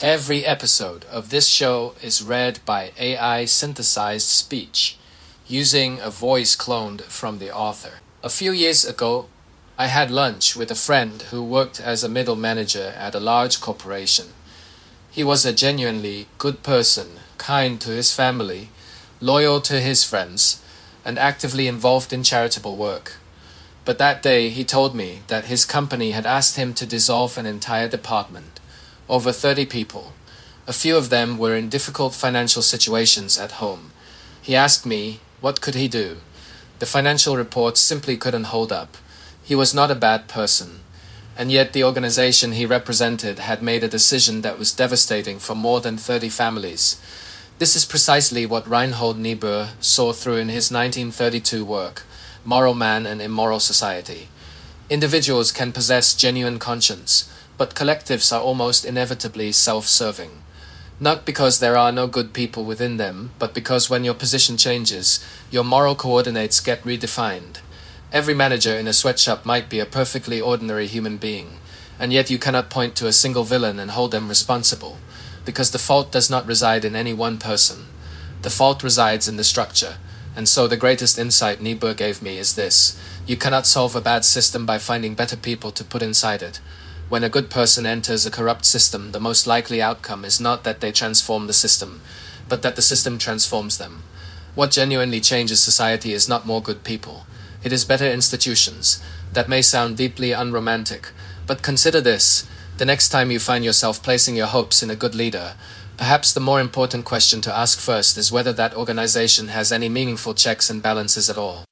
Every episode of this show is read by AI synthesized speech, using a voice cloned from the author. A few years ago, I had lunch with a friend who worked as a middle manager at a large corporation. He was a genuinely good person, kind to his family, loyal to his friends, and actively involved in charitable work. But that day he told me that his company had asked him to dissolve an entire department. Over 30 people. A few of them were in difficult financial situations at home. He asked me, what could he do? The financial reports simply couldn't hold up. He was not a bad person. And yet the organization he represented had made a decision that was devastating for more than 30 families. This is precisely what Reinhold Niebuhr saw through in his 1932 work, Moral Man and Immoral Society. Individuals can possess genuine conscience, but collectives are almost inevitably self-serving. Not because there are no good people within them, but because when your position changes, your moral coordinates get redefined. Every manager in a sweatshop might be a perfectly ordinary human being, and yet you cannot point to a single villain and hold them responsible, because the fault does not reside in any one person. The fault resides in the structure, and so the greatest insight Niebuhr gave me is this: you cannot solve a bad system by finding better people to put inside it. When a good person enters a corrupt system, the most likely outcome is not that they transform the system, but that the system transforms them. What genuinely changes society is not more good people. It is better institutions. That may sound deeply unromantic, but consider this. The next time you find yourself placing your hopes in a good leader, perhaps the more important question to ask first is whether that organization has any meaningful checks and balances at all.